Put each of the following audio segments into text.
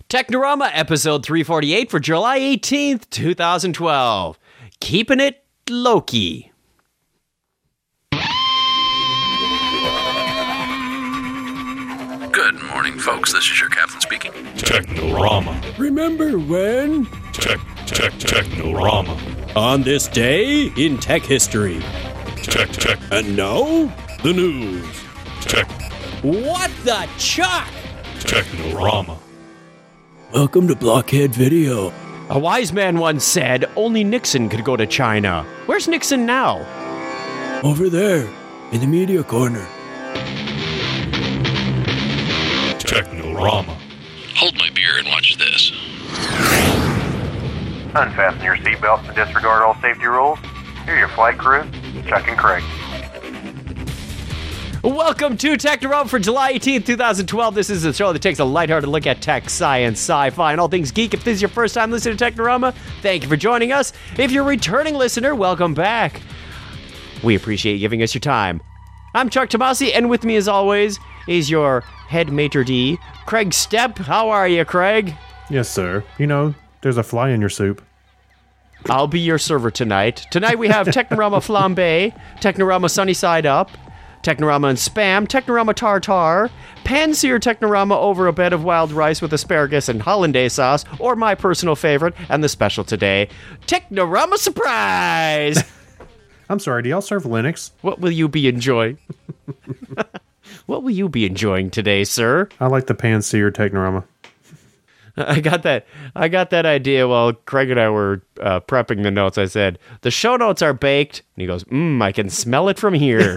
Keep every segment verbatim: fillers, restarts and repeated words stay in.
Technorama episode three forty-eight for July eighteenth, twenty twelve. Keeping it low-key. Good morning, folks. This is your captain speaking. Technorama. Remember when? Tech, tech, Technorama. On this day in tech history. Tech, tech, And now, the news. tech, What the chuck? Technorama. Welcome to Blockhead Video. A wise man once said only Nixon could go to China. Where's Nixon now? Over there, in the media corner. Technorama. Hold my beer and watch this. Unfasten your seatbelts and disregard all safety rules. Here are your flight crew, Chuck and Craig. Welcome to Technorama for July eighteenth, twenty twelve. This is a show that takes a lighthearted look at tech, science, sci-fi, and all things geek. If this is your first time listening to Technorama, thank you for joining us. If you're a returning listener, welcome back. We appreciate you giving us your time. I'm Chuck Tomasi, and with me as always is your head maitre d', Craig Stepp. How are you, Craig? Yes, sir. You know, there's a fly in your soup. I'll be your server tonight. Tonight we have Technorama Flambe, Technorama Sunny Side Up, Technorama and Spam, Technorama Tartar, Pan-sear Technorama over a bed of wild rice with asparagus and hollandaise sauce, or my personal favorite, and the special today, Technorama Surprise! I'm sorry, do y'all serve Linux? What will you be enjoying? What will you be enjoying today, sir? I like the pan-sear Technorama. I got that. I got that idea while Craig and I were uh, prepping the notes. I said the show notes are baked, and he goes, "Mmm, I can smell it from here."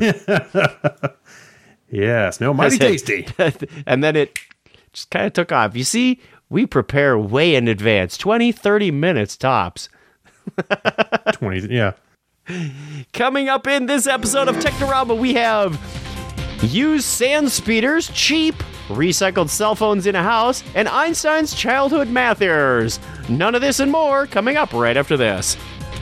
Yeah, smell mighty tasty. And then it just kind of took off. You see, we prepare way in advance, twenty, thirty minutes tops. twenty, yeah. Coming up in this episode of Technorama, we have used sand speeders, cheap, recycled cell phones in a house, and Einstein's childhood math errors. None of this and more coming up right after this.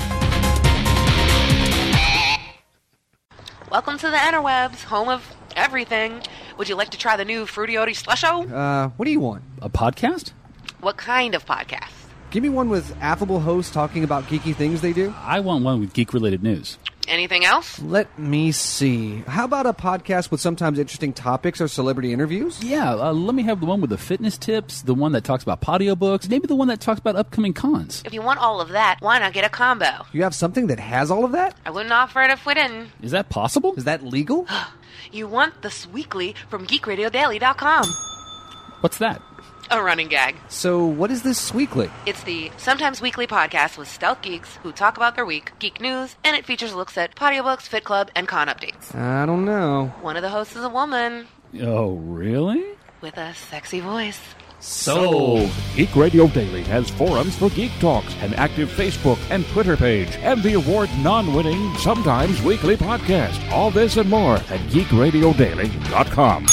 Welcome to the interwebs, home of everything. Would you like to try the new Fruity Oaty Slusho? Uh, what do you want? A podcast? What kind of podcast? Give me one with affable hosts talking about geeky things they do. I want one with geek-related news. Anything else? Let me see. How about a podcast with sometimes interesting topics or celebrity interviews? Yeah, uh, let me have the one with the fitness tips, the one that talks about audiobooks, maybe the one that talks about upcoming cons. If you want all of that, why not get a combo? You have something that has all of that? I wouldn't offer it if we didn't. Is that possible? Is that legal? You want the Weekly from geek radio daily dot com. What's that? A running gag. So what is this weekly? It's the Sometimes Weekly podcast with stealth geeks who talk about their week, geek news, and it features looks at audiobooks, Fit Club, and con updates. I don't know. One of the hosts is a woman Oh, really? with a sexy voice. So, Geek Radio Daily has forums for Geek Talks, an active Facebook and Twitter page, and the award non-winning Sometimes Weekly podcast. All this and more at geek radio daily dot com.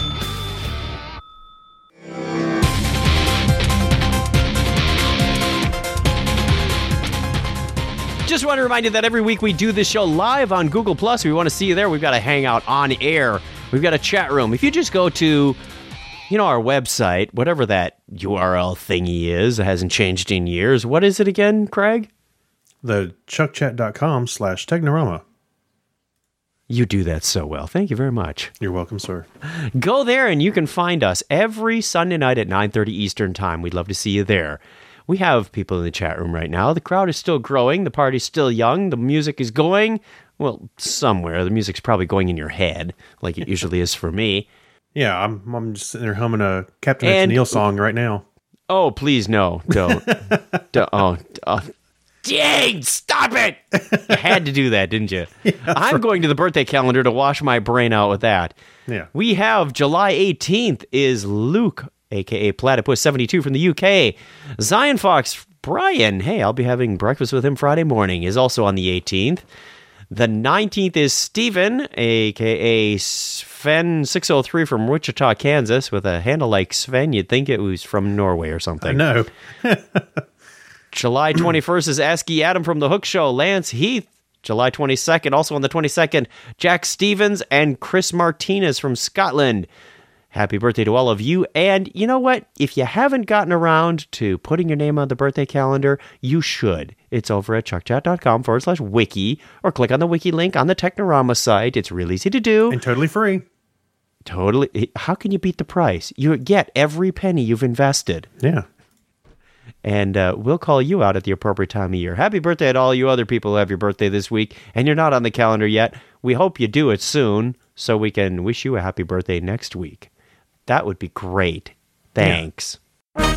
Just want to remind you that every week we do this show live on Google Plus. We want to see you there. We've got a hangout on air. We've got a chat room. If you just go to, you know, our website, whatever that U R L thingy is, it hasn't changed in years. What is it again, Craig? The chuckchat.com slash Technorama. You do that so well. Thank you very much. You're welcome, sir. Go there and you can find us every Sunday night at nine thirty Eastern Time. We'd love to see you there. We have people in the chat room right now. The crowd is still growing. The party's still young. The music is going, well, somewhere. The music's probably going in your head, like it usually is for me. Yeah, I'm I'm just sitting there humming a Captain And- Neil song right now. Oh, please, no. Don't. don't oh, oh, dang, stop it. You had to do that, didn't you? Yeah, I'm going to the birthday calendar to wash my brain out with that. Yeah. We have July eighteenth is Luke, a k a. Platypus seventy-two from the U K. Zion Fox Brian, hey, I'll be having breakfast with him Friday morning, is also on the eighteenth. The nineteenth is Steven, a k a. Sven six oh three from Wichita, Kansas, with a handle like Sven. You'd think it was from Norway or something. I know. July twenty-first is ASCII Adam from The Hook Show. Lance Heath, July twenty-second. Also on the twenty-second, Jack Stevens and Chris Martinez from Scotland. Happy birthday to all of you. And you know what? If you haven't gotten around to putting your name on the birthday calendar, you should. It's over at chuckchat.com forward slash wiki, or click on the wiki link on the Technorama site. It's real easy to do. And totally free. Totally. How can you beat the price? You get every penny you've invested. Yeah. And uh, we'll call you out at the appropriate time of year. Happy birthday to all you other people who have your birthday this week, and you're not on the calendar yet. We hope you do it soon so we can wish you a happy birthday next week. That would be great. Thanks. Yeah.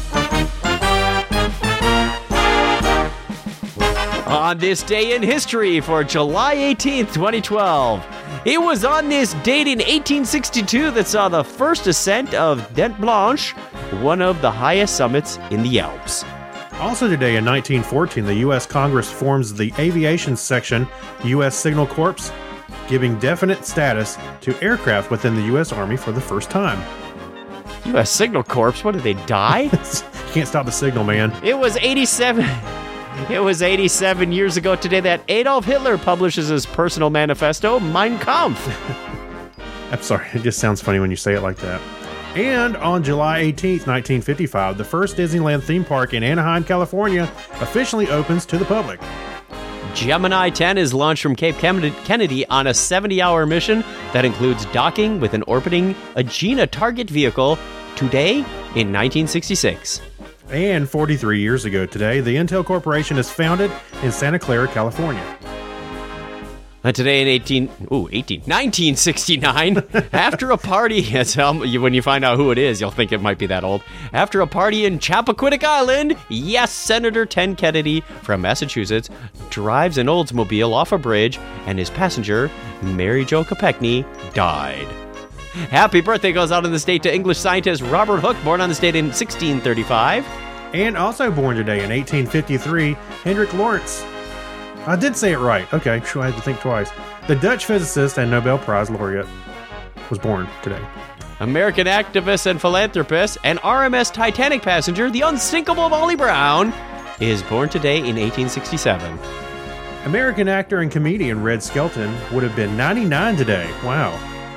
On this day in history for July eighteenth, twenty twelve, it was on this date in eighteen sixty-two that saw the first ascent of Dent Blanche, one of the highest summits in the Alps. Also today in nineteen fourteen, the U S Congress forms the Aviation Section U S Signal Corps, giving definite status to aircraft within the U S Army for the first time. U S Signal Corps? What, did they die? Can't stop the signal, man. It was eighty-seven... It was eighty-seven years ago today that Adolf Hitler publishes his personal manifesto, Mein Kampf. I'm sorry, it just sounds funny when you say it like that. And on July eighteenth, nineteen fifty-five, the first Disneyland theme park in Anaheim, California, officially opens to the public. Gemini ten is launched from Cape Kennedy on a seventy-hour mission that includes docking with an orbiting Agena target vehicle today in nineteen sixty-six. And forty-three years ago today, the Intel Corporation is founded in Santa Clara, California. And today in eighteen, ooh, eighteen, nineteen sixty-nine, after a party, when you find out who it is, you'll think it might be that old. After a party in Chappaquiddick Island, yes, Senator Ted Kennedy from Massachusetts drives an Oldsmobile off a bridge, and his passenger, Mary Jo Kopechne, died. Happy birthday goes out in the state to English scientist Robert Hooke, born on this date in sixteen thirty-five. And also born today in eighteen fifty-three, Hendrik Lorentz. I did say it right. Okay, sure, I had to think twice. The Dutch physicist and Nobel Prize laureate was born today. American activist and philanthropist and R M S Titanic passenger, the unsinkable Molly Brown, is born today in eighteen sixty-seven. American actor and comedian Red Skelton would have been ninety-nine today. Wow.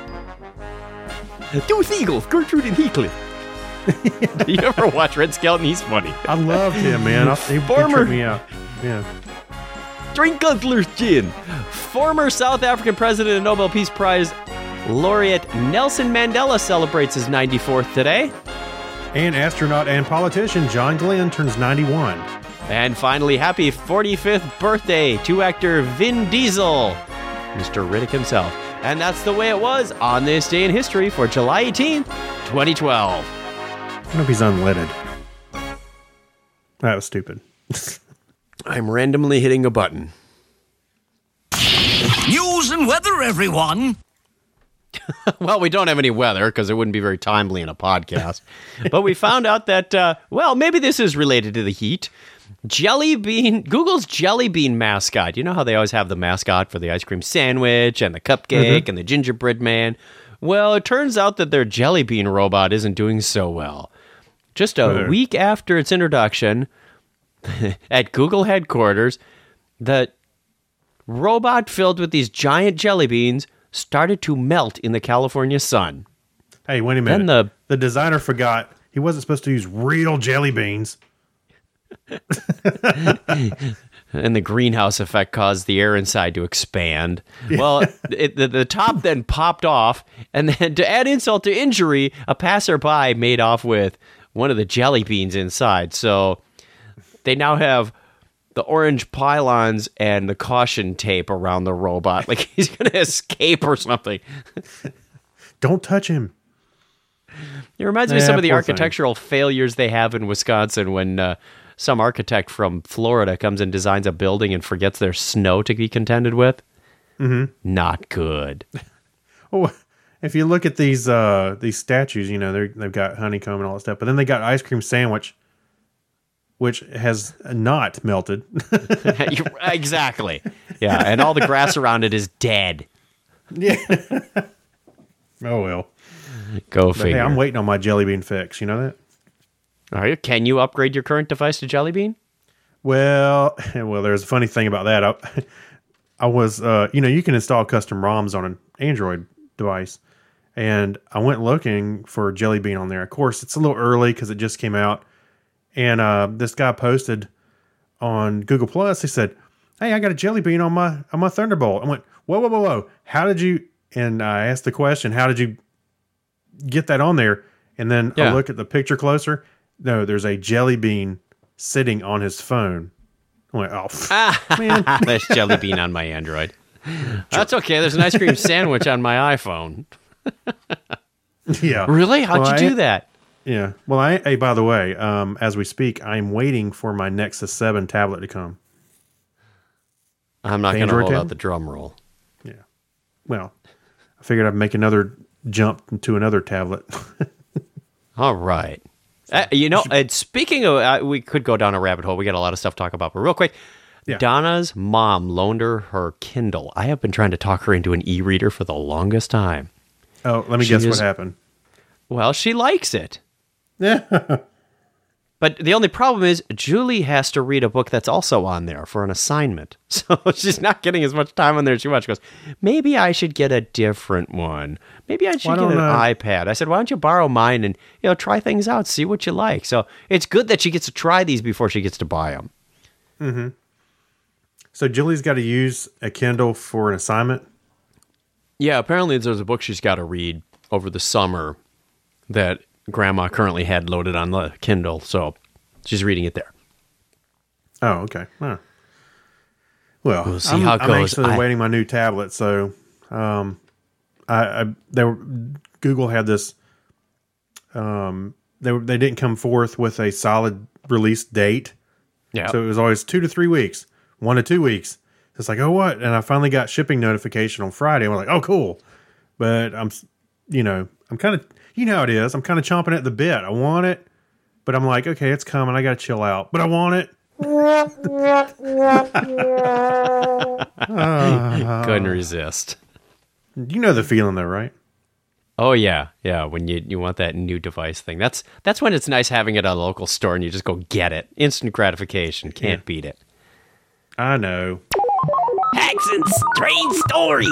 Two seagulls, Gertrude and Heathcliff. Do you ever watch Red Skelton? He's funny. I loved him, man. I, he, Former, he tripped me out. Yeah. Drink Guzzler's gin. Former South African president and Nobel Peace Prize laureate Nelson Mandela celebrates his ninety-fourth today. And astronaut and politician John Glenn turns ninety-one. And finally, happy forty-fifth birthday to actor Vin Diesel, Mister Riddick himself. And that's the way it was on this day in history for July eighteenth, twenty twelve. I hope he's unleaded. That was stupid. I'm randomly hitting a button. News and weather, everyone. Well, we don't have any weather because it wouldn't be very timely in a podcast. But we found out that, uh, well, maybe this is related to the heat. Jelly Bean, Google's Jelly Bean mascot. You know how they always have the mascot for the ice cream sandwich and the cupcake mm-hmm. and the gingerbread man? Well, it turns out that their Jelly Bean robot isn't doing so well. Just a Where? week after its introduction at Google headquarters, the robot filled with these giant jelly beans started to melt in the California sun. Hey, wait a minute. Then the, the designer forgot he wasn't supposed to use real jelly beans. And the greenhouse effect caused the air inside to expand. Yeah. Well, it, the, the top then popped off, and then to add insult to injury, a passerby made off with one of the jelly beans inside. So they now have the orange pylons and the caution tape around the robot, like he's going to escape or something. Don't touch him. It reminds me yeah, of some of the poor architectural thing. failures they have in Wisconsin when uh, some architect from Florida comes and designs a building and forgets there's snow to be contended with. Mm-hmm. Not good. Oh, if you look at these uh, these statues, you know, they've got honeycomb and all that stuff, but then they got ice cream sandwich, which has not melted. Exactly. Yeah, and all the grass around it is dead. Yeah. Oh, well. Go but figure. Hey, I'm waiting on my Jelly Bean fix. You know that? Are you? Can you upgrade your current device to Jelly Bean? Well, well, there's a funny thing about that. I, I was, uh, you know, you can install custom ROMs on an Android device. And I went looking for Jelly Bean on there. Of course, it's a little early because it just came out. And uh, this guy posted on Google Plus. He said, "Hey, I got a Jelly Bean on my on my Thunderbolt." I went, "Whoa, whoa, whoa, whoa! How did you?" And I asked the question, "How did you get that on there?" And then Yeah. I look at the picture closer. No, there's a Jelly Bean sitting on his phone. I went, "Oh, pff, man!" That's Jelly Bean on my Android. That's okay. There's an ice cream sandwich on my iPhone. Yeah. Really? How'd Well, you I- do that? Yeah. Well, I, hey, by the way, um, as we speak, I'm waiting for my Nexus seven tablet to come. I'm not The going to Android hold tab? out the drum roll. Yeah. Well, I figured I'd make another jump to another tablet. All right. Uh, you know, and speaking of, uh, we could go down a rabbit hole. We got a lot of stuff to talk about, but real quick, Yeah. Donna's mom loaned her her Kindle. I have been trying to talk her into an e-reader for the longest time. Oh, let me She guess is- what happened. Well, she likes it. Yeah. But the only problem is Julie has to read a book that's also on there for an assignment. So she's not getting as much time on there as she wants. She goes, maybe I should get a different one. Maybe I should Why get an don't, uh, iPad. I said, why don't you borrow mine and, you know, try things out, see what you like. So it's good that she gets to try these before she gets to buy them. Mm-hmm. So Julie's got to use a Kindle for an assignment? Yeah, apparently there's a book she's got to read over the summer that Grandma currently had loaded on the Kindle, so she's reading it there. Oh, okay. Huh. Well, We'll see I'm, how it I'm goes. actually I- waiting my new tablet, so um, I, I they were, Google had this. Um, they were, they didn't come forth with a solid release date. Yeah. So it was always two to three weeks, one to two weeks. It's like, oh, what? And I finally got shipping notification on Friday. And we're like, oh, cool. But I'm, you know, I'm kind of, you know how it is. I'm kind of chomping at the bit. I want it, but I'm like, okay, it's coming. I got to chill out, but I want it. Couldn't resist. You know the feeling though, right? Oh yeah, yeah. When you you want that new device thing, that's that's when it's nice having it at a local store and you just go get it. Instant gratification. Can't Yeah. beat it. I know. Hacks and strange stories.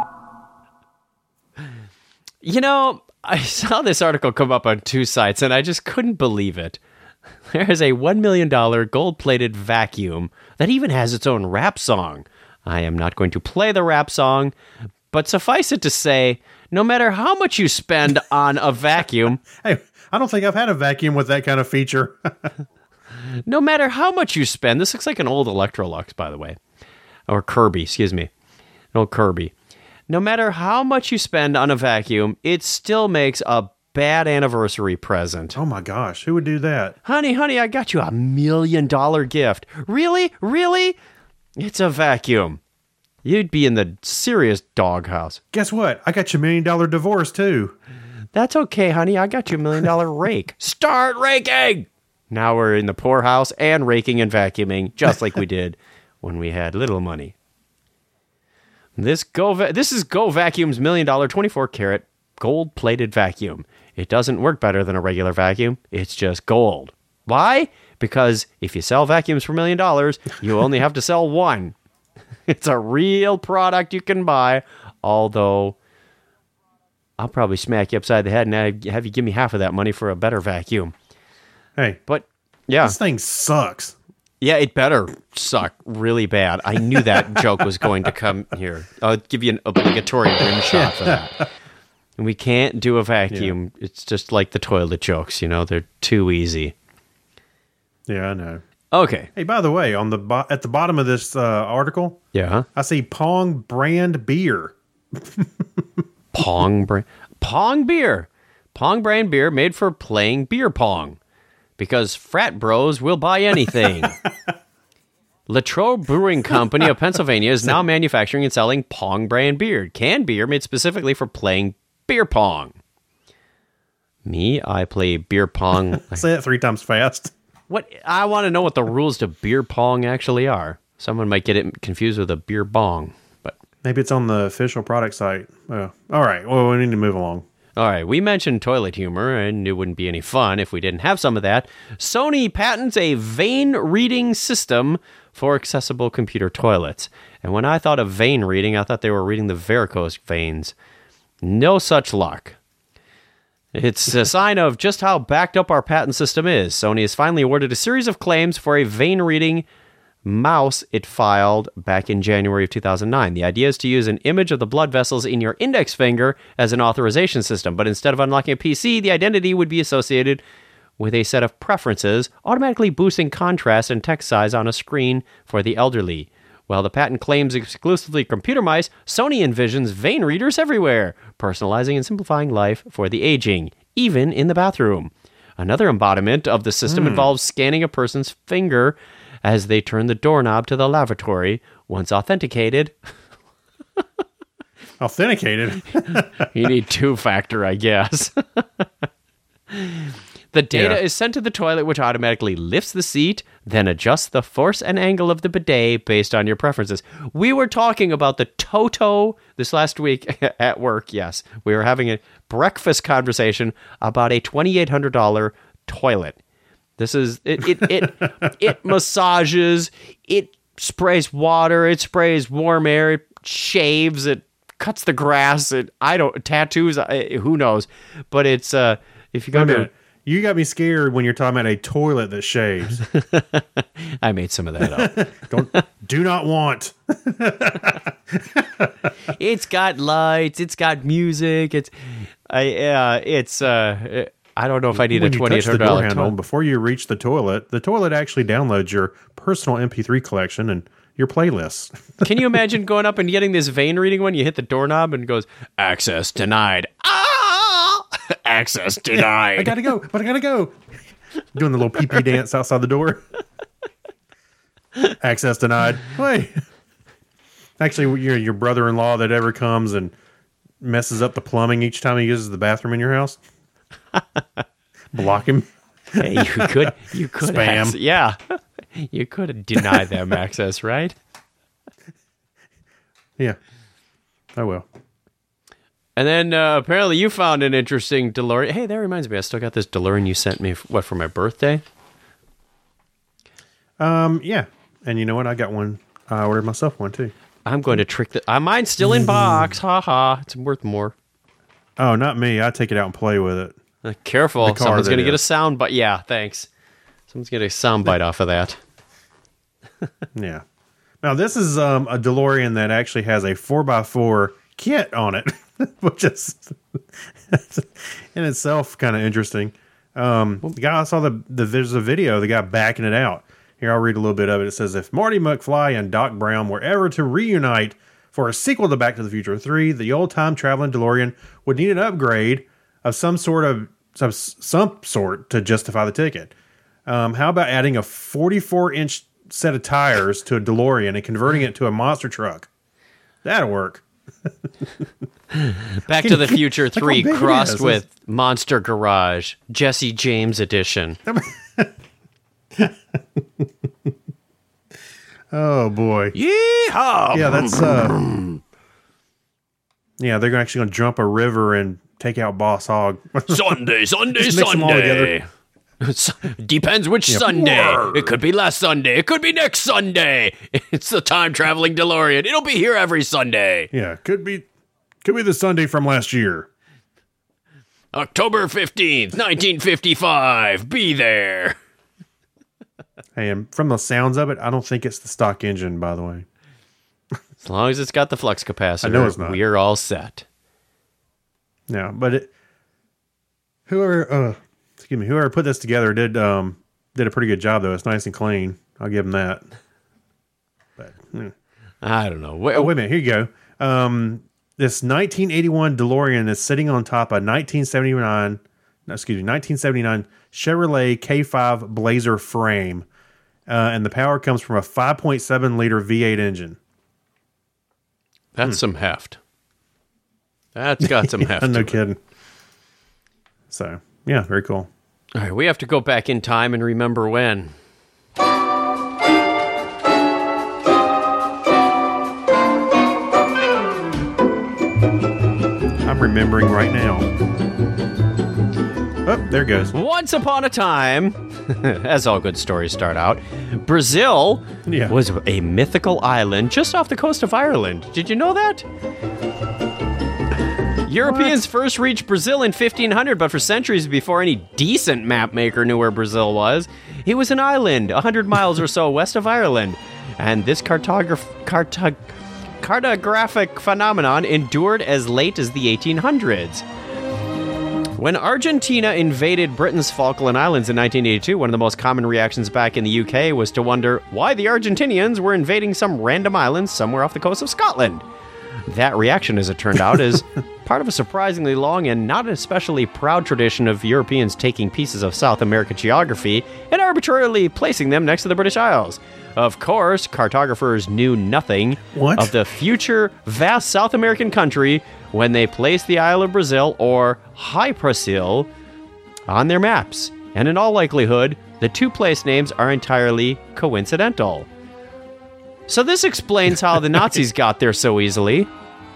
You know, I saw this article come up on two sites and I just couldn't believe it. There is a one million dollars gold-plated vacuum that even has its own rap song. I am not going to play the rap song, but suffice it to say, no matter how much you spend on a vacuum, Hey, I don't think I've had a vacuum with that kind of feature. no matter how much you spend, this looks like an old Electrolux, by the way, or Kirby, excuse me, an old Kirby. No matter how much you spend on a vacuum, it still makes a bad anniversary present. Oh my gosh, who would do that? Honey, honey, I got you a million dollar gift. Really? Really? It's a vacuum. You'd be in the serious doghouse. Guess what? I got your million dollar divorce too. That's okay, honey. I got you a million dollar rake. Start raking! Now we're in the poorhouse and raking and vacuuming, just like we did when we had little money. This Go Va- this is Go Vacuum's million dollar twenty-four karat gold plated vacuum. It doesn't work better than a regular vacuum. It's just gold. Why? Because if you sell vacuums for a million dollars, you only have to sell one. It's a real product you can buy, although I'll probably smack you upside the head and have you give me half of that money for a better vacuum. Hey, But yeah, this thing sucks. yeah, it better suck really bad. I knew that joke was going to come here. I'll give you an obligatory rim shot for that. And we can't do a vacuum. It's just like the toilet jokes, you know, they're too easy. Yeah, I know. Okay. Hey, by the way, on the bo- at the bottom of this uh, article, Yeah. I see Pong brand beer. Pong brand Pong beer. Pong brand beer made for playing beer pong. Because frat bros will buy anything. Latrobe Brewing Company of Pennsylvania is now manufacturing and selling Pong brand beer. Canned beer made specifically for playing beer pong. Me, I play beer pong. Say it three times fast. What I want to know what the rules to beer pong actually are. Someone might get it confused with a beer bong, but Maybe it's on the official product site. Oh, all right. Well, we need to move along. all right, we mentioned toilet humor, and it wouldn't be any fun if we didn't have some of that. Sony patents a vein reading system for accessible computer toilets. And when I thought of vein reading, I thought they were reading the varicose veins. No such luck. It's a sign of just how backed up our patent system is. Sony has finally awarded a series of claims for a vein-reading mouse it filed back in January of two thousand nine. The idea is to use an image of the blood vessels in your index finger as an authorization system, but instead of unlocking a P C, the identity would be associated with a set of preferences, automatically boosting contrast and text size on a screen for the elderly. While the patent claims exclusively computer mice, Sony envisions vein readers everywhere, personalizing and simplifying life for the aging, even in the bathroom. Another embodiment of the system Mm. involves scanning a person's finger as they turn the doorknob to the lavatory. Once authenticated... Authenticated? You need two-factor, I guess. The data Yeah. is sent to the toilet, which automatically lifts the seat, then adjusts the force and angle of the bidet based on your preferences. We were talking about the Toto this last week at work, yes. We were having a breakfast conversation about a twenty-eight hundred dollars toilet. This is, it, it, it, it massages, it sprays water, it sprays warm air, it shaves, it cuts the grass, it, I don't, tattoos, I, who knows. But it's, uh, if you go Wait a to... minute. You got me scared when you're talking about a toilet that shaves. I made some of that up. Don't, do not want. It's got lights. It's got music. It's, I, uh, it's, uh, I don't know if I need When a you twenty-eight touch the hundred door dollars handle toilet. before you reach the toilet, the toilet actually downloads your personal M P three collection and your playlists. Can you imagine going up and getting this vein reading one? You hit the doorknob and it goes, access denied. Ah! Access denied. I gotta go, but I gotta go. Doing the little pee pee dance outside the door. Access denied. Wait. Actually, your your brother in law that ever comes and messes up the plumbing each time he uses the bathroom in your house. Block him. Hey, you could, you could, Spam. Have, yeah, you could have denied them access, right? Yeah. I will. And then uh, apparently you found an interesting DeLorean. Hey, that reminds me, I still got this DeLorean you sent me, f- what, for my birthday? Um, yeah. And you know what? I got one. I ordered myself one too. I'm going to trick the. Uh, mine's still in box. Ha ha. It's worth more. Oh, not me. I take it out and play with it. Uh, careful. The car Someone's that going to get a is. sound bite. Yeah, thanks. Someone's going to get a sound bite off of that. Yeah. Now, this is um, a DeLorean that actually has a four by four kit on it, which is in itself kind of interesting. Um, the guy I saw the, the there's a video, the guy backing it out. Here, I'll read a little bit of it. It says, if Marty McFly and Doc Brown were ever to reunite for a sequel to Back to the Future three, the old time traveling DeLorean would need an upgrade of some sort of some, some sort to justify the ticket. Um, how about adding a forty-four inch set of tires to a DeLorean and converting it to a monster truck? That'll work. Back to the Future Look how three big it crossed is. with Monster Garage, Jesse James edition. Oh boy. Yeehaw! Yeah, that's uh yeah, they're actually gonna jump a river and take out Boss Hog. Sunday, Sunday, Just mix them all Sunday. Depends which Yeah. Sunday. Word. It could be last Sunday. It could be next Sunday. It's the time traveling DeLorean. It'll be here every Sunday. Yeah, could be could be the Sunday from last year. October fifteenth, nineteen fifty-five. Be there. And from the sounds of it, I don't think it's the stock engine, by the way. As long as it's got the flux capacitor, I know it's not. we're all set. Yeah, but it whoever uh excuse me, whoever put this together did um did a pretty good job though. It's nice and clean. I'll give them that. But hmm. I don't know. Wait, Oh, wait a minute. Here you go. Um, this nineteen eighty-one DeLorean is sitting on top of nineteen seventy-nine, no, excuse me, nineteen seventy-nine Chevrolet K five Blazer frame. Uh, and the power comes from a five point seven liter V eight engine. That's some heft. That's got some heft. No to it. kidding. So, yeah, very cool. All right, we have to go back in time and remember when. I'm remembering right now. Oh, there it goes. Once upon a time, as all good stories start out, Brazil Yeah. was a mythical island just off the coast of Ireland. Did you know that? Europeans first reached Brazil in fifteen hundred, but for centuries before any decent map maker knew where Brazil was, it was an island one hundred miles or so west of Ireland. And this cartograph- cartog- cartographic phenomenon endured as late as the eighteen hundreds. When Argentina invaded Britain's Falkland Islands in nineteen eighty-two, one of the most common reactions back in the U K was to wonder why the Argentinians were invading some random island somewhere off the coast of Scotland. That reaction, as it turned out, is part of a surprisingly long and not especially proud tradition of Europeans taking pieces of South American geography and arbitrarily placing them next to the British Isles. Of course, cartographers knew nothing What? of the future vast South American country when they placed the Isle of Brazil, or Hy-Brasil, on their maps. And in all likelihood, the two place names are entirely coincidental. So this explains how the Nazis got there so easily.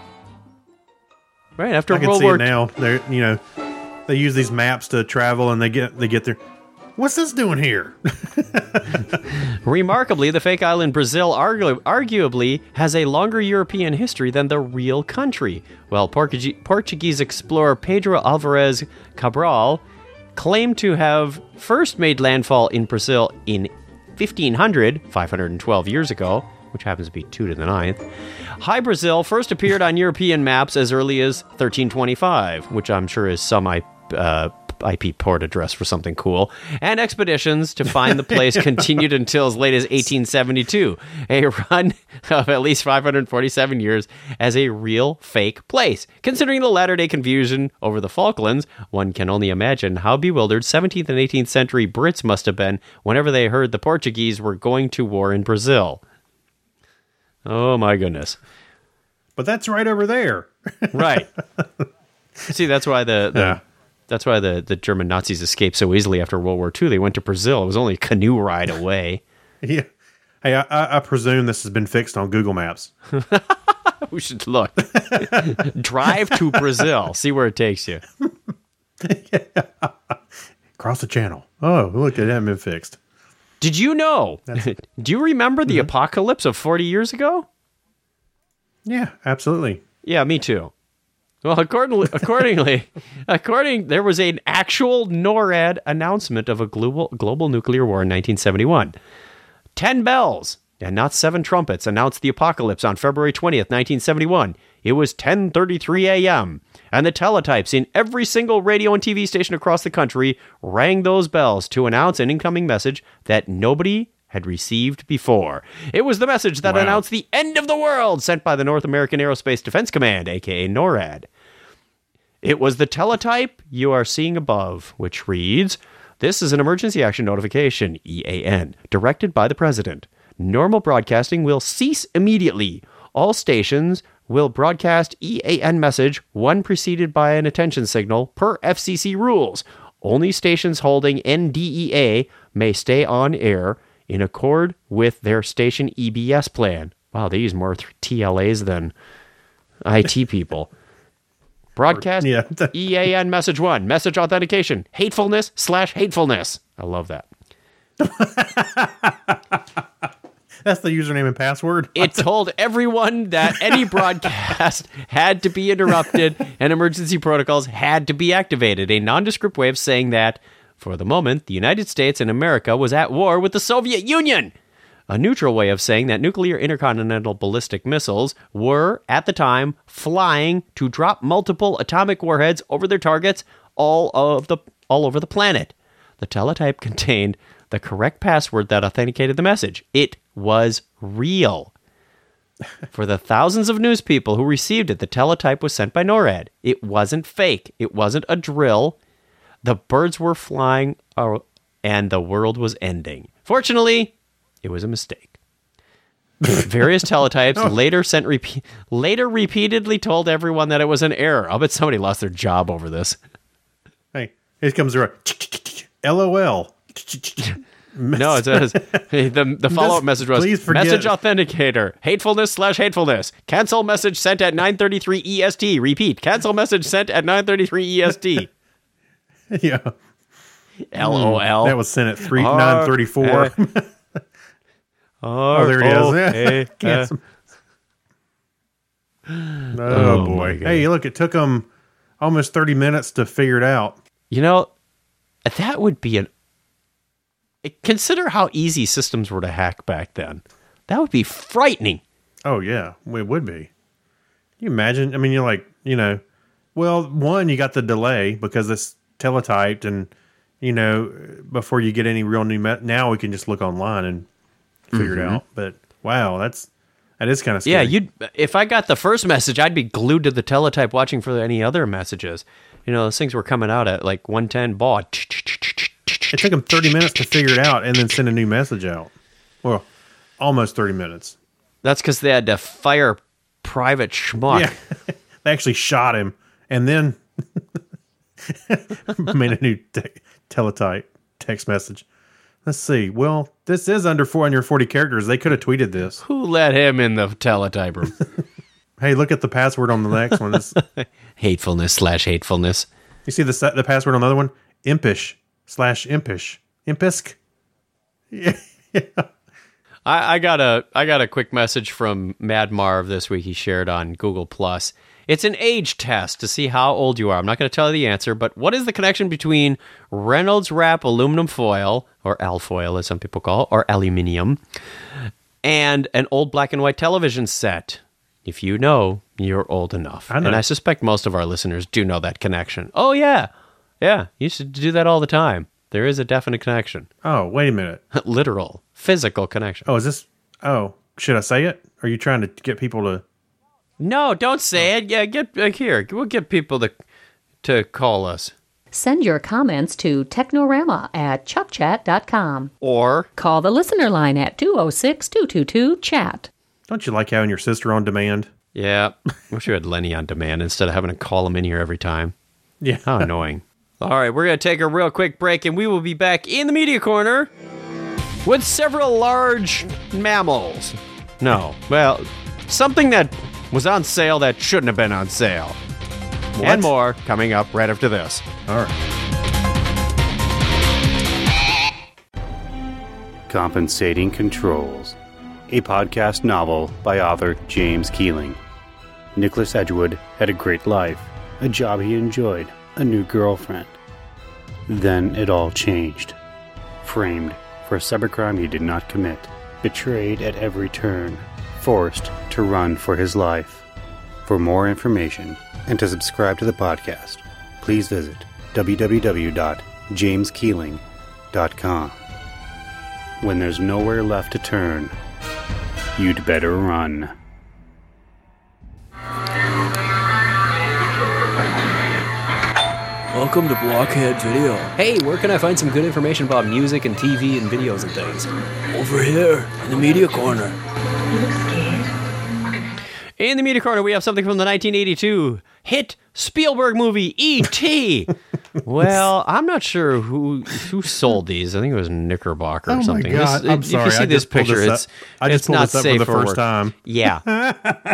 Right after I can World see War it now. They're, you know, they use these maps to travel, and they get they get there. What's this doing here? Remarkably, the fake island Brazil argu- arguably has a longer European history than the real country. Well, Portuguese, Portuguese explorer Pedro Alvarez Cabral claimed to have first made landfall in Brazil in fifteen hundred, five hundred twelve years ago, which happens to be two to the ninth. Hy-Brasil first appeared on European maps as early as thirteen twenty-five, which I'm sure is some I, uh, I P port address for something cool, and expeditions to find the place continued until as late as eighteen seventy-two, a run of at least five hundred forty-seven years as a real fake place. Considering the latter-day confusion over the Falklands, one can only imagine how bewildered seventeenth and eighteenth century Brits must have been whenever they heard the Portuguese were going to war in Brazil. Oh my goodness. But that's right over there. Right. See, that's why the, the Yeah. that's why the, the German Nazis escaped so easily after World War Two. They went to Brazil. It was only a canoe ride away. Yeah. Hey, I, I, I presume this has been fixed on Google Maps. We should look. Drive to Brazil. See where it takes you. Cross the channel. Oh, look, it hasn't been fixed. Did you know? Do you remember the apocalypse of forty years ago? Yeah, absolutely. Yeah, me too. Well, accordingly, accordingly, according, there was an actual NORAD announcement of a global global nuclear war in nineteen seventy-one. Ten bells, and not seven trumpets, announced the apocalypse on February twentieth, nineteen seventy-one. It was ten thirty-three a.m., and the teletypes in every single radio and T V station across the country rang those bells to announce an incoming message that nobody had received before. It was the message that Wow. announced the end of the world sent by the North American Aerospace Defense Command, aka NORAD. It was the teletype you are seeing above, which reads, "This is an emergency action notification, E A N, directed by the President. Normal broadcasting will cease immediately. All stations will broadcast E A N message, one preceded by an attention signal, per F C C rules. Only stations holding N D E A may stay on air in accord with their station E B S plan." Wow, they use more th- T L As than I T people. Broadcast Yeah. E A N message one, message authentication, hatefulness slash hatefulness. I love that. That's the username and password. It told everyone that any broadcast had to be interrupted and emergency protocols had to be activated. A nondescript way of saying that, for the moment, the United States and America was at war with the Soviet Union. A neutral way of saying that nuclear intercontinental ballistic missiles were, at the time, flying to drop multiple atomic warheads over their targets all of the all over the planet. The teletype contained the correct password that authenticated the message. It was real. For the thousands of news people who received it, the teletype was sent by NORAD. It wasn't fake. It wasn't a drill. The birds were flying, uh, and the world was ending. Fortunately, it was a mistake. Various teletypes later sent repeat, later repeatedly told everyone that it was an error. I'll bet somebody lost their job over this. Hey, here comes the LOL. No, it says the the follow up message was Please forget- message authenticator hatefulness slash hatefulness cancel message sent at nine thirty-three E S T. Repeat, cancel message sent at nine thirty-three E S T. Yeah. LOL. That was sent at three nine thirty four. Oh, there it is. Okay. Cancel. Oh, boy. Hey, look, it took them almost thirty minutes to figure it out. You know, that would be an... Consider how easy systems were to hack back then. That would be frightening. Oh, yeah. It would be. Can you imagine? I mean, you're like, you know, well, one, you got the delay because it's teletyped and, you know, before you get any real new... Me- now we can just look online and figure mm-hmm. it out. But, wow, that's... That is kind of scary. Yeah, you'd, if I got the first message, I'd be glued to the teletype watching for any other messages. You know, those things were coming out at like one ten baud. It took them thirty minutes to figure it out and then send a new message out. Well, almost thirty minutes. That's because they had to fire Private Schmuck. Yeah, they actually shot him and then made a new te- teletype text message. Let's see. Well, this is under four hundred forty characters. They could have tweeted this. Who let him in the teletype room? Hey, look at the password on the next one. It's hatefulness slash hatefulness. You see the the password on the other one? Impish slash impish. Impisk. Yeah. I, I got a I got a quick message from Mad Marv this week. He shared on Google Plus. It's an age test to see how old you are. I'm not going to tell you the answer, but what is the connection between Reynolds Wrap aluminum foil, or alfoil as some people call it, or aluminium, and an old black and white television set? If you know, you're old enough. I know. And I suspect most of our listeners do know that connection. Oh, yeah. Yeah, you used to do that all the time. There is a definite connection. Oh, wait a minute. Literal, physical connection. Oh, is this... Oh, should I say it? Are you trying to get people to... No, don't say it. Yeah, get uh, here. We'll get people to to call us. Send your comments to Technorama at chuck chat dot com. Or call the listener line at two oh six, two two two, chat. Don't you like having your sister on demand? Yeah. Wish you had Lenny on demand instead of having to call him in here every time. Yeah. How annoying. All right, we're going to take a real quick break, and we will be back in the media corner with several large mammals. No, well, something that was on sale that shouldn't have been on sale. What? And more coming up right after this. All right. Compensating Controls, a podcast novel by author James Keeling. Nicholas Edgewood had a great life, a job he enjoyed, a new girlfriend. Then it all changed. Framed for a cybercrime he did not commit, betrayed at every turn, forced to run for his life. For more information and to subscribe to the podcast, please visit w w w dot james keeling dot com. When there's nowhere left to turn, you'd better run. Welcome to Blockhead Video. Hey, where can I find some good information about music and T V and videos and things? Over here, in the media corner. You look scared. In the media corner, we have something from the nineteen eighty-two hit Spielberg movie, E T Well, I'm not sure who who sold these. I think it was Knickerbocker or oh something. My God. This, I'm if sorry. you see I this just pulled picture, this it's, I just it's pulled not this up safe for the for first work. time. Yeah.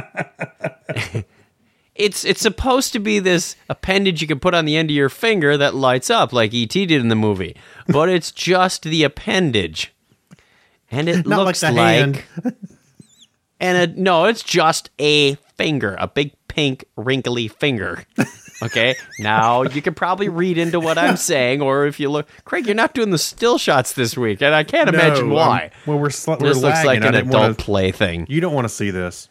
It's it's supposed to be this appendage you can put on the end of your finger that lights up like E T did in the movie, but it's just the appendage, and it Not looks like, the like hand. and it, no, it's just a finger, a big pink wrinkly finger. Okay, now you can probably read into what I'm saying, or if you look, Craig, you're not doing the still shots this week, and I can't No, imagine why. um, well, we're sl- we're this looks lagging. like I an didn't adult wanna- play thing. You don't want to see this.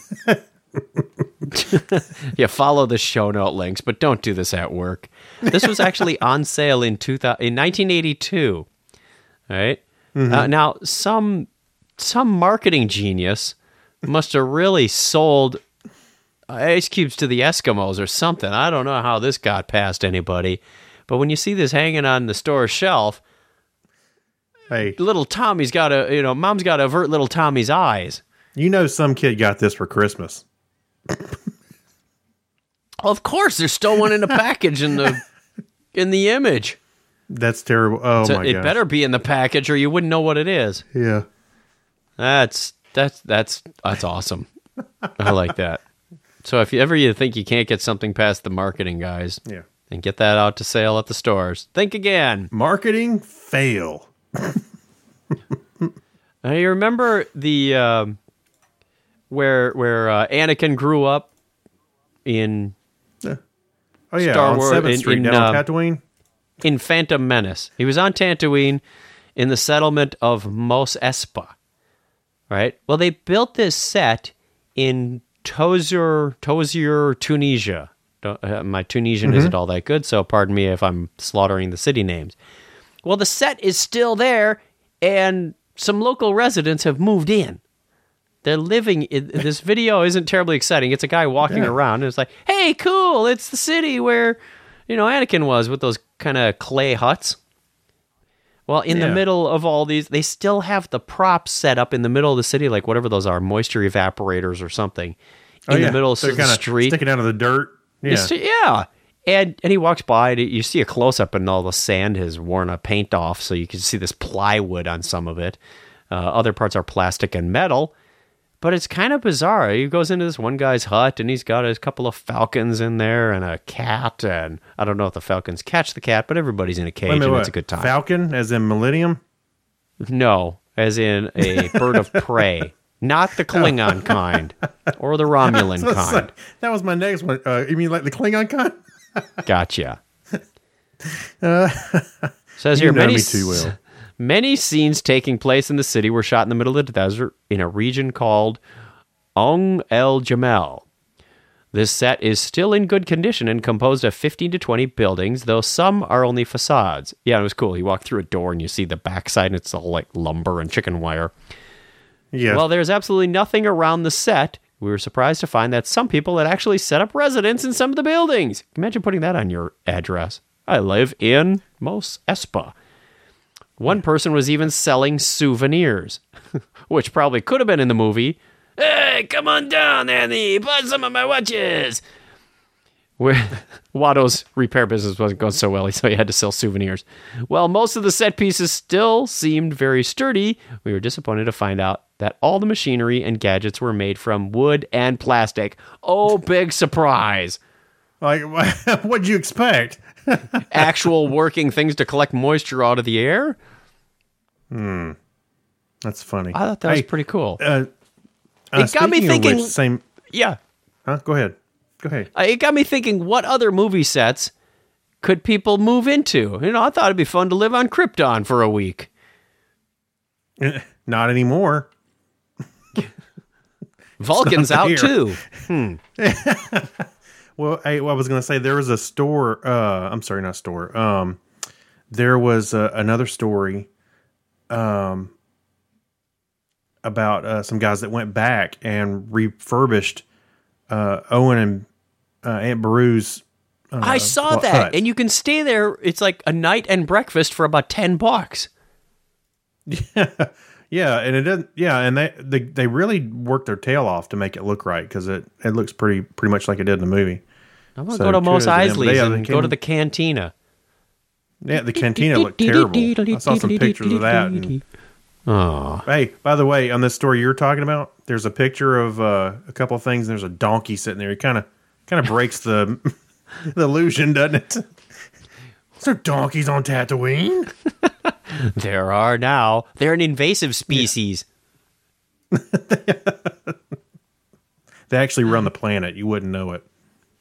Yeah, follow the show note links, but don't do this at work. This was actually on sale in two thousand, in nineteen eighty-two. All right. Mm-hmm. Uh, now, some some marketing genius must have really sold ice cubes to the Eskimos or something. I don't know how this got past anybody, but when you see this hanging on the store shelf, hey, little Tommy's got to, you know, mom's got to avert little Tommy's eyes. You know, some kid got this for Christmas. Of course, there's still one in a package in the in the image. That's terrible. Oh so my god! It better be in the package, or you wouldn't know what it is. Yeah, that's that's that's that's awesome. I like that. So if you ever you think you can't get something past the marketing guys, yeah, and get that out to sale at the stores, think again. Marketing fail. Now you remember the um, where where uh, Anakin grew up in. Oh yeah, Star on Wars seventh in, Street in, down on uh, Tatooine. in Phantom Menace. He was on Tatooine in the settlement of Mos Espa. Right? Well, they built this set in Tozeur, Tozeur, Tunisia. Don't, uh, my Tunisian Mhm. isn't all that good, so pardon me if I'm slaughtering the city names. Well, the set is still there, and some local residents have moved in. They're living in this video isn't terribly exciting. It's a guy walking Yeah. around, and it's like, hey, cool, it's the city where, you know, Anakin was with those kind of clay huts. Well, in the Yeah. middle of all these, they still have the props set up in the middle of the city, like whatever those are, moisture evaporators or something, in Oh, yeah. the middle of They're the kinda street. sticking out of the dirt. You Yeah. see- yeah. And and he walks by, and you see a close-up, and all the sand has worn a paint off, so you can see this plywood on some of it. Uh, other parts are plastic and metal. But it's kind of bizarre. He goes into this one guy's hut, and he's got a couple of falcons in there and a cat, and I don't know if the falcons catch the cat, but everybody's in a cage, Wait a minute, and what? it's a good time. Falcon, as in Millennium? No, as in a bird of prey. Not the Klingon kind, or the Romulan So it's kind. like- that was my next one. Uh, you mean like the Klingon kind? Gotcha. Uh, Says you here, know many, me too s- well. many scenes taking place in the city were shot in the middle of the desert in a region called Ong El Jamel. This set is still in good condition and composed of fifteen to twenty buildings, though some are only facades. Yeah, it was cool. You walk through a door and you see the backside, and it's all like lumber and chicken wire. Yeah. Well, there's absolutely nothing around the set. We were surprised to find that some people had actually set up residence in some of the buildings. Imagine putting that on your address. I live in Mos Espa. One person was even selling souvenirs, which probably could have been in the movie. Hey, come on down, Annie. Buy some of my watches. Where Watto's repair business wasn't going so well, so he had to sell souvenirs. Well, most of the set pieces still seemed very sturdy. We were disappointed to find out that all the machinery and gadgets were made from wood and plastic. Oh, big surprise. Like, what'd you expect? Actual working things to collect moisture out of the air? Hmm. That's funny. I thought that was Hey, pretty cool. Uh, uh, It got me speaking of thinking- which, same. Yeah. Huh? Go ahead. Go ahead. Uh, It got me thinking, what other movie sets could people move into? You know, I thought it'd be fun to live on Krypton for a week. Not anymore. Vulcan's It's not out here. too. Hmm. Well, I, well, I was going to say there was a store. Uh, I'm sorry, not store. Um, there was uh, another story um, about uh, some guys that went back and refurbished uh, Owen and uh, Aunt Beru's. Uh, I saw hut. that, and you can stay there. It's like a night and breakfast for about ten bucks. Yeah, yeah, and it doesn't. Yeah, and they they, they really worked their tail off to make it look right because it, it looks pretty pretty much like it did in the movie. I'm gonna So go to Mos kudos them. Eisley's They, uh, and they go to came- the cantina. Yeah, the cantina looked terrible. I saw some pictures of that. And, oh, hey, by the way, on this story you're talking about, there's a picture of uh, a couple of things. And there's a donkey sitting there. It kind of kind of breaks the the illusion, doesn't it? Is there donkeys on Tatooine? there are now. They're an invasive species. They actually run the planet. You wouldn't know it.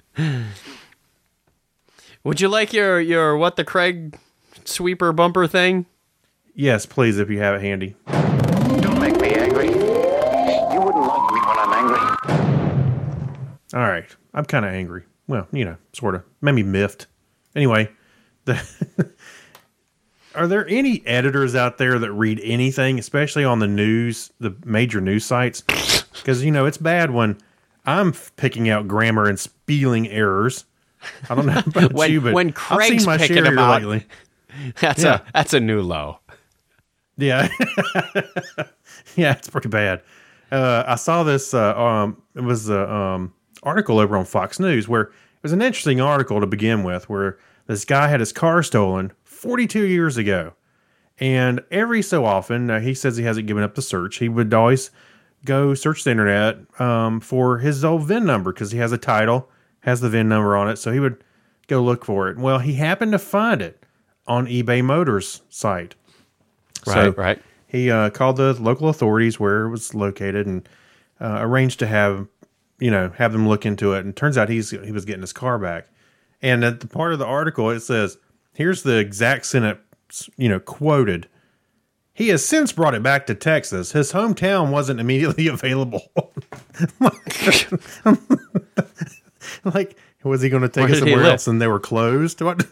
Would you like your your what the Craig sweeper bumper thing? Yes, please, if you have it handy. Don't make me angry. You wouldn't like me when I'm angry. All right, I'm kind of angry. Well, you know, sort of. Maybe miffed. Anyway, the are there any editors out there that read anything, especially on the news, the major news sites? Because, you know, it's bad when I'm f- picking out grammar and spelling errors. I don't know about when you, but when I've Craig's seen my picking share them here out, lately. that's Yeah. a that's a new low. Yeah. Yeah, it's pretty bad. Uh, I saw this, uh, um, it was an um, article over on Fox News where it was an interesting article to begin with, where this guy had his car stolen forty-two years ago. And every so often, uh, he says he hasn't given up the search. He would always go search the internet um, for his old V I N number because he has a title, has the V I N number on it. So he would go look for it. Well, he happened to find it on eBay Motors site. Right, right. He uh, called the local authorities where it was located and uh, arranged to have, you know, have them look into it. And turns out he's he was getting his car back. And at the part of the article, it says, here's the exact sentence, you know, quoted. He has since brought it back to Texas. His hometown wasn't immediately available. Like, was he going to take Where us did he somewhere live? else and they were closed? What?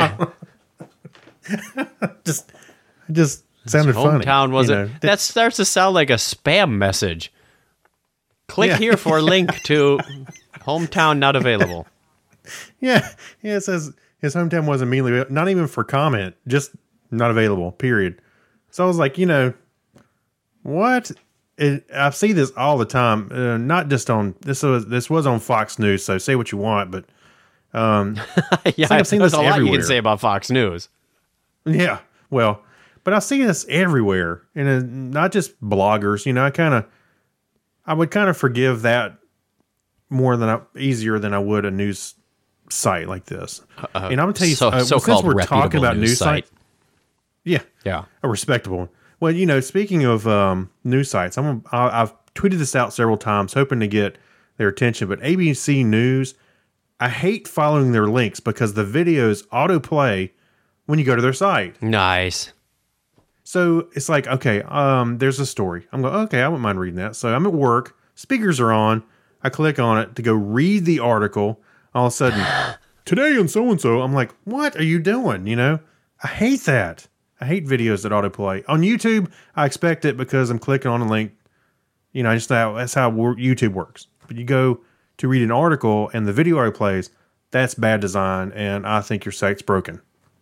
just, just sounded His funny. hometown wasn't. you know. That starts to sound like a spam message. Click Yeah. here for a link to hometown not available. Yeah, yeah. It says his hometown wasn't immediately, not even for comment, just not available. Period. So I was like, you know, what? It, I see this all the time. Uh, not just on this was this was on Fox News. So say what you want, but um, it's Yeah, like I've seen there's this a lot you everywhere. can say about Fox News. Yeah, well, but I see this everywhere, and uh, not just bloggers. You know, I kind of, I would kind of forgive that more than I, easier than I would a news site like this. Uh, and I'm gonna tell you, so- uh, so-called since we're talking reputable about news news site. sites, yeah, Yeah. a respectable one. Well, you know, speaking of um, news sites, I'm I, I've tweeted this out several times, hoping to get their attention. But A B C News, I hate following their links because the videos autoplay when you go to their site. Nice. So it's like, okay, um, there's a story. I'm going, okay, I wouldn't mind reading that. So I'm at work, speakers are on. I click on it to go read the article. All of a sudden, today on so and so, I'm like, what are you doing? You know, I hate that. I hate videos that autoplay. On YouTube, I expect it because I'm clicking on a link. You know, just that, that's how wor- YouTube works. But you go to read an article and the video autoplays, that's bad design, and I think your site's broken.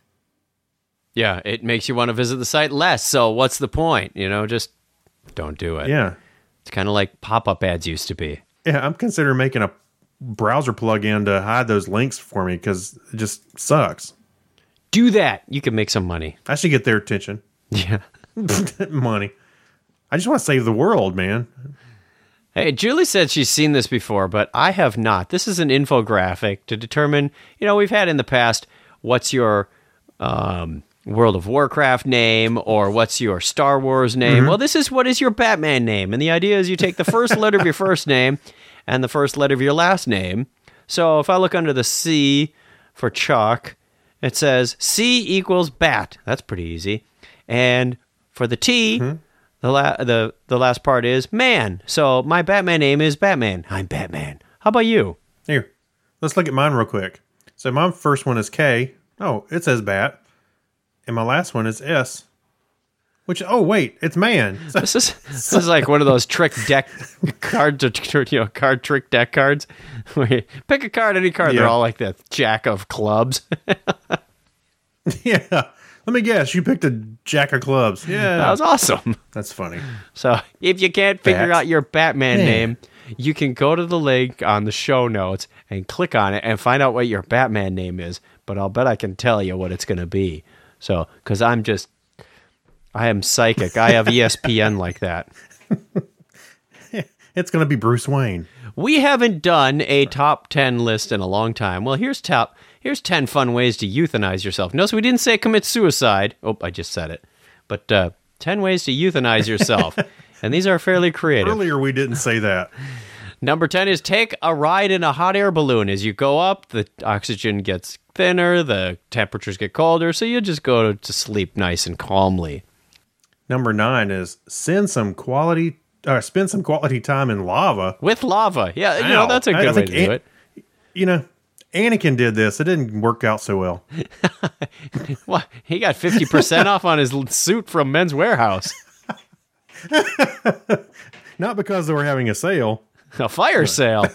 Yeah, it makes you want to visit the site less. So what's the point? You know, just don't do it. Yeah. It's kind of like pop-up ads used to be. Yeah, I'm considering making a browser plugin to hide those links for me because it just sucks. Do that. You can make some money. I should get their attention. Yeah. Money. I just want to save the world, man. Hey, Julie said she's seen this before, but I have not. This is an infographic to determine, you know, we've had in the past, what's your um, World of Warcraft name or what's your Star Wars name? Mm-hmm. Well, this is what is your Batman name. And the idea is you take the first letter of your first name and the first letter of your last name. So if I look under the C for Chuck, it says C equals bat. That's pretty easy. And for the T, Mm-hmm. the, la- the the last part is man. So my Batman name is Batman. I'm Batman. How about you? Here, let's look at mine real quick. So my first one is K. Oh, it says bat. And my last one is S. Which, oh, wait, it's man. So, This is this is like one of those trick deck card, you know, card trick deck cards. Where you pick a card, any card. They're Yeah. all like the jack of clubs. yeah. Let me guess, you picked a jack of clubs. Yeah. That was awesome. That's funny. So if you can't figure Bat. out your Batman Man. name, you can go to the link on the show notes and click on it and find out what your Batman name is. But I'll bet I can tell you what it's going to be. So, because I'm just, I am psychic. I have E S P N like that. It's going to be Bruce Wayne. We haven't done a top ten list in a long time. Well, here's top. Here's ten fun ways to euthanize yourself. Notice we didn't say commit suicide. Oh, I just said it. But uh, ten ways to euthanize yourself. And these are fairly creative. Earlier, we didn't say that. Number ten is take a ride in a hot air balloon. As you go up, the oxygen gets thinner, the temperatures get colder, so you just go to sleep nice and calmly. Number nine is send some quality, uh, spend some quality time in lava. With lava. Yeah, you know, Ow. that's a I- good I way think to do An- it. You know, Anakin did this. It didn't work out so well. What? He got fifty percent off on his l- suit from Men's Warehouse. Not because they were having a sale. A fire sale.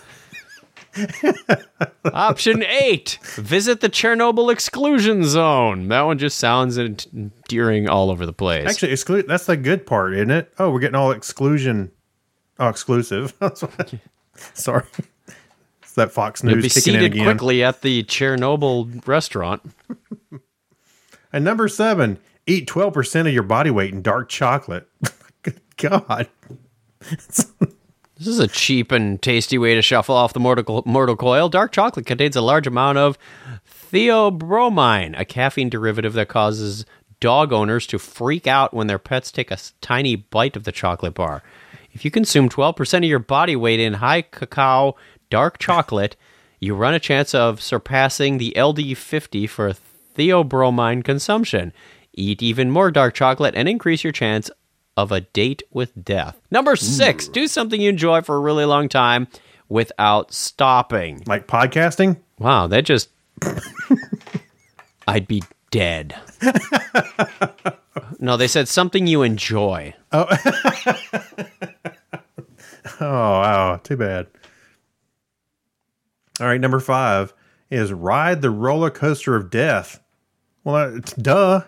Option eight, visit the Chernobyl exclusion zone. That one just sounds endearing all over the place. Actually, exclu- that's the good part, isn't it? Oh, we're getting all exclusion, oh, exclusive. Sorry. It's that Fox You'll News be kicking in seated again. quickly at the Chernobyl restaurant. And number seven, eat twelve percent of your body weight in dark chocolate. Good God. This is a cheap and tasty way to shuffle off the mortal, mortal coil. Dark chocolate contains a large amount of theobromine, a caffeine derivative that causes dog owners to freak out when their pets take a s- tiny bite of the chocolate bar. If you consume twelve percent of your body weight in high cacao dark chocolate, You run a chance of surpassing the L D fifty for theobromine consumption. Eat even more dark chocolate and increase your chance of a date with death. Number six, do something you enjoy for a really long time without stopping. Like podcasting? Wow, that just... I'd be dead. No, they said something you enjoy. Oh, oh, wow, too bad. All right, number five is ride the roller coaster of death. Well, it's duh.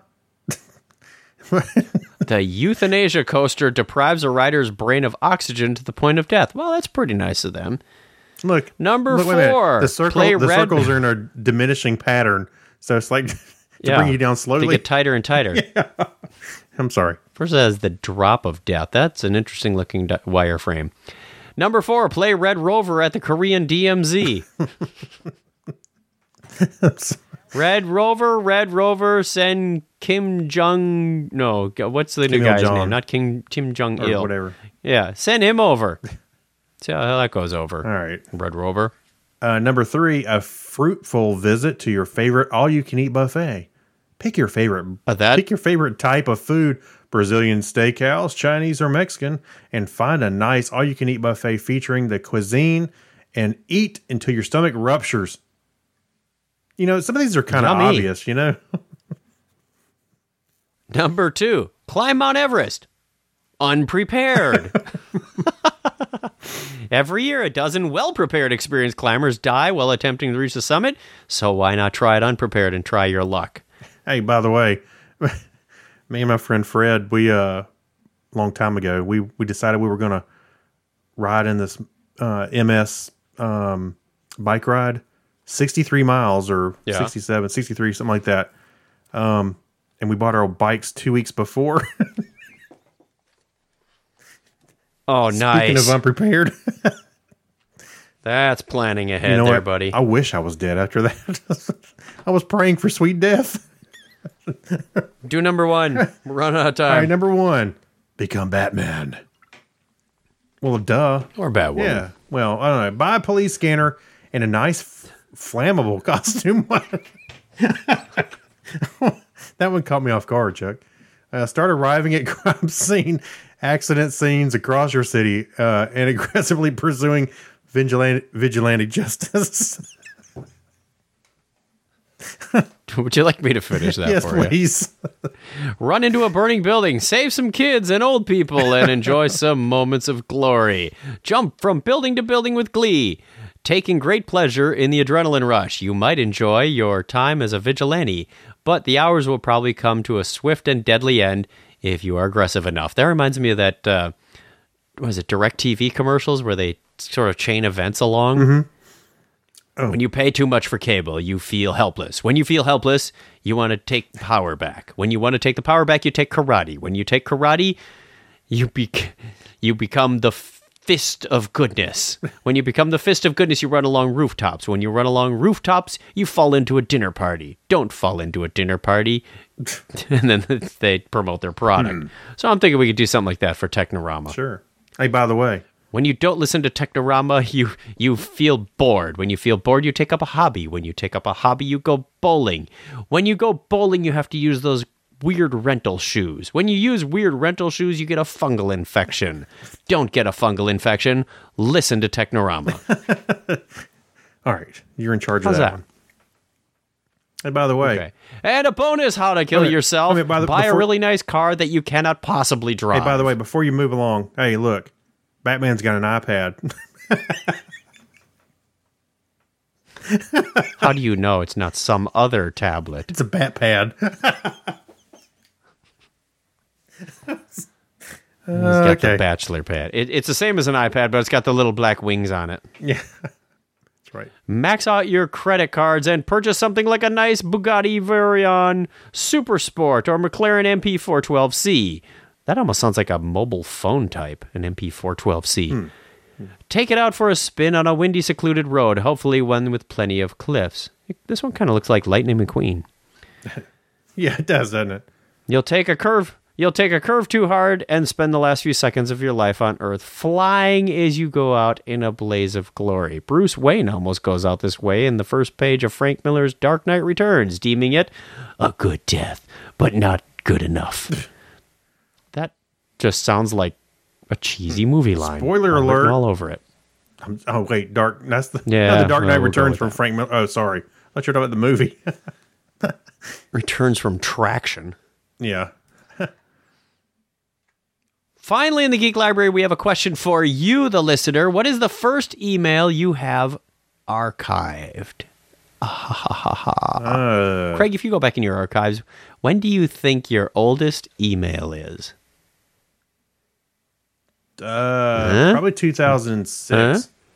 The euthanasia coaster deprives a rider's brain of oxygen to the point of death. Well, that's pretty nice of them. Look, number look, four. The circle, play the red... circles are in a diminishing pattern, so it's like to yeah, bring you down slowly. They get tighter and tighter. Yeah. I'm sorry. First, it has the drop of death. That's an interesting looking di- wireframe. Number four, play Red Rover at the Korean D M Z. Red Rover, Red Rover, send Kim Jong... No, what's the Kim new guy's Il-jong. name? Not Kim, Kim Jong-il. Or whatever. Yeah, send him over. See how that goes over. All right. Red Rover. Uh, number three, a fruitful visit to your favorite all-you-can-eat buffet. Pick your favorite. Uh, that? Pick your favorite type of food, Brazilian steakhouse, Chinese, or Mexican, and find a nice all-you-can-eat buffet featuring the cuisine and eat until your stomach ruptures. You know, some of these are kind of obvious, you know? Number two, climb Mount Everest. Unprepared. Every year, a dozen well-prepared experienced climbers die while attempting to reach the summit, so why not try it unprepared and try your luck? Hey, by the way, me and my friend Fred, we, uh, a long time ago, we, we decided we were going to ride in this uh, M S um, bike ride, sixty-three miles or yeah. sixty-seven, sixty-three, something like that. Um, and we bought our bikes two weeks before. Oh, nice. Speaking of unprepared. That's planning ahead you know there, what? buddy. I wish I was dead after that. I was praying for sweet death. Do number one. We're running out of time. All right, number one. Become Batman. Well, duh. Or Batwoman. Yeah. Well, I don't know. Buy a police scanner and a nice f- flammable costume. That one caught me off guard, Chuck. Uh, start arriving at crime scene, accident scenes across your city, uh, and aggressively pursuing vigilante, vigilante justice. Would you like me to finish that yes, for you? Yes, please. Run into a burning building, save some kids and old people, and enjoy some moments of glory. Jump from building to building with glee. Taking great pleasure in the adrenaline rush. You might enjoy your time as a vigilante, but the hours will probably come to a swift and deadly end if you are aggressive enough. That reminds me of that, uh, was it DirecTV commercials where they sort of chain events along? Mm-hmm. Oh. When you pay too much for cable, you feel helpless. When you feel helpless, you want to take power back. When you want to take the power back, you take karate. When you take karate, you bec- you become the fist of goodness. When you become the fist of goodness, you run along rooftops. When you run along rooftops, you fall into a dinner party. Don't fall into a dinner party. And then they promote their product. Hmm. So I'm thinking we could do something like that for Technorama. Sure. Hey, by the way, when you don't listen to Technorama, you you feel bored. When you feel bored, you take up a hobby. When you take up a hobby, you go bowling. When you go bowling, you have to use those weird rental shoes. When you use weird rental shoes, you get a fungal infection. Don't get a fungal infection. Listen to Technorama. All right. You're in charge How's of that, that one. And by the way. Okay. And a bonus, how to kill Wait, yourself. wait, by the- Buy before- a really nice car that you cannot possibly drive. Hey, by the way, before you move along, hey, look. Batman's got an iPad. How do you know it's not some other tablet? It's a Batpad. He's got okay. the bachelor pad. It, it's the same as an iPad, but it's got the little black wings on it. Yeah, that's right. Max out your credit cards and purchase something like a nice Bugatti Veyron Super Sport or McLaren M P four twelve C. That almost sounds like a mobile phone type, an M P four twelve C. Hmm. Take it out for a spin on a windy, secluded road, hopefully one with plenty of cliffs. This one kind of looks like Lightning McQueen. Yeah, it does, doesn't it? You'll take a curve. You'll take a curve too hard and spend the last few seconds of your life on Earth flying as you go out in a blaze of glory. Bruce Wayne almost goes out this way in the first page of Frank Miller's Dark Knight Returns, deeming it a good death, but not good enough. That just sounds like a cheesy movie line. Spoiler I'm alert. all over it. I'm, oh, wait, Dark. That's the, Yeah, no, the Dark well, Knight we'll go Returns with from that. Frank Miller. Oh, sorry. I thought you were talking about the movie. Returns from Traction. Yeah. Finally, in the Geek Library, we have a question for you, the listener. What is the first email you have archived? Uh, Craig, if you go back in your archives, when do you think your oldest email is? uh, Huh? Probably two thousand six. Huh?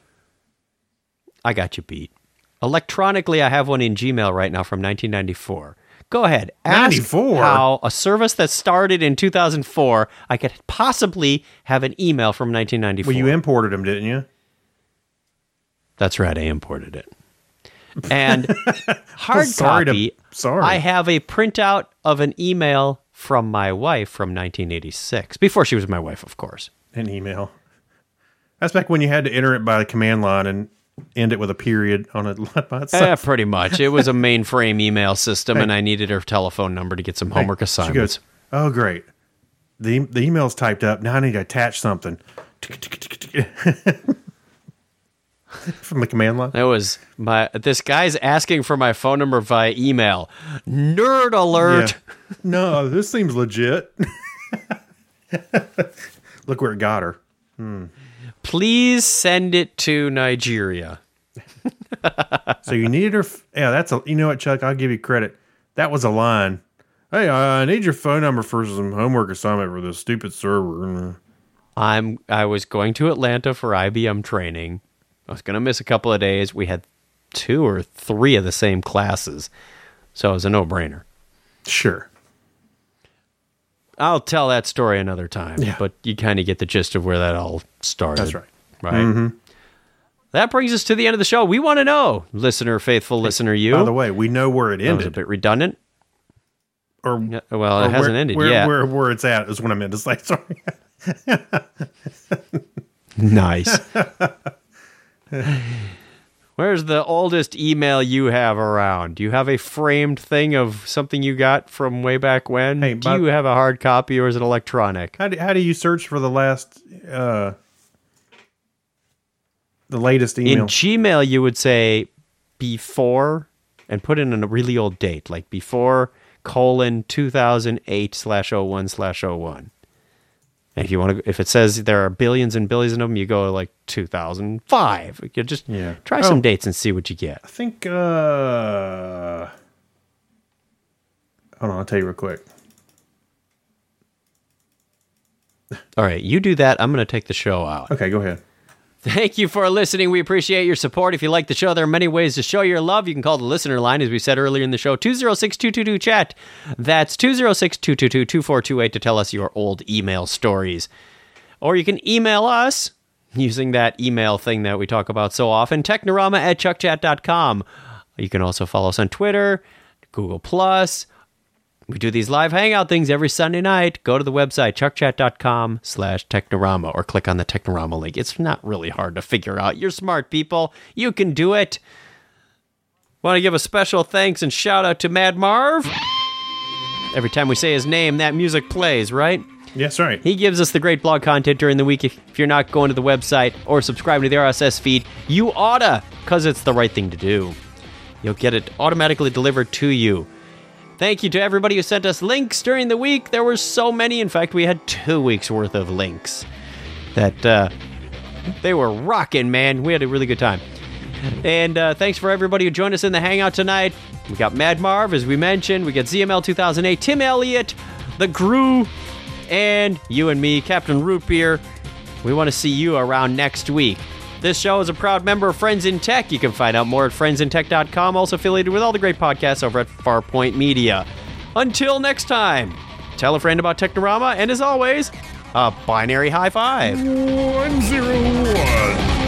I got you beat. Electronically, I have one in Gmail right now from nineteen ninety-four. Go ahead. Ask ninety-four? how a service that started in two thousand four, I could possibly have an email from nineteen ninety-four. Well, you imported them, didn't you? That's right, I imported it. And hard Sorry to- copy, sorry. I have a printout of an email from my wife from nineteen eighty-six, before she was my wife, of course. An email. That's back when you had to enter it by the command line and end it with a period on it by itself. Yeah, pretty much. It was a mainframe email system, Hey. and I needed her telephone number to get some Hey, homework she assignments. goes, oh, great. The, the email's typed up. Now I need to attach something. From the command line. That was my. This guy's asking for my phone number via email. Nerd alert! Yeah. No, this seems legit. Look where it got her. Hmm. Please send it to Nigeria. So you needed her. F- yeah, that's a. You know what, Chuck? I'll give you credit. That was a line. Hey, I need your phone number for some homework assignment for this stupid server. I'm. I was going to Atlanta for I B M training. I was going to miss a couple of days. We had two or three of the same classes, so it was a no-brainer. Sure. I'll tell that story another time, Yeah. but you kind of get the gist of where that all started. That's right. Right? Mm-hmm. That brings us to the end of the show. We want to know, listener, faithful listener, you. By the way, we know where it That was a ended. bit redundant. Or Yeah, well, it or hasn't where, ended where, yet. Where, where it's at is what I meant to say. Sorry. Nice. Where's the oldest email you have around? Do you have a framed thing of something you got from way back when? Hey, do by- you have a hard copy or is it electronic? How do, how do you search for the last, uh, the latest email? In Gmail, you would say before and put in a really old date, like before colon two thousand eight slash oh one slash oh one. And if you want to, if it says there are billions and billions of them, you go like two thousand five. You just Yeah. try Oh. some dates and see what you get. I think, uh, hold on, I'll tell you real quick. All right, you do that. I'm going to take the show out. Okay, go ahead. Thank you for listening. We appreciate your support. If you like the show, there are many ways to show your love. You can call the listener line, as we said earlier in the show, two oh six, two two two, chat. That's two oh six, two two two, two four two eight to tell us your old email stories. Or you can email us using that email thing that we talk about so often, technorama at chuck chat dot com. You can also follow us on Twitter, Google Plus. We do these live hangout things every Sunday night. Go to the website, chuck chat dot com slash technorama, or click on the Technorama link. It's not really hard to figure out. You're smart people. You can do it. Want to give a special thanks and shout out to Mad Marv. Every time we say his name, that music plays, right? Yes, right. He gives us the great blog content during the week. If, if you're not going to the website or subscribing to the R S S feed, you oughta, because it's the right thing to do. You'll get it automatically delivered to you. Thank you to everybody who sent us links during the week. There were so many. In fact, we had two weeks worth of links. That, uh, they were rocking, man. We had a really good time. And uh, thanks for everybody who joined us in the Hangout tonight. We got Mad Marv, as we mentioned. We got Z M L two thousand eight, Tim Elliott, The Gru, and you and me, Captain Root Beer. We want to see you around next week. This show is a proud member of Friends in Tech. You can find out more at friends in tech dot com, also affiliated with all the great podcasts over at Farpoint Media. Until next time, tell a friend about Technorama, and as always, a binary high five. one zero one.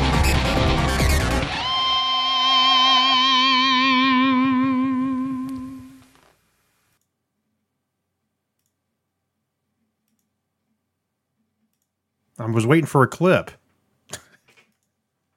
was waiting for a clip.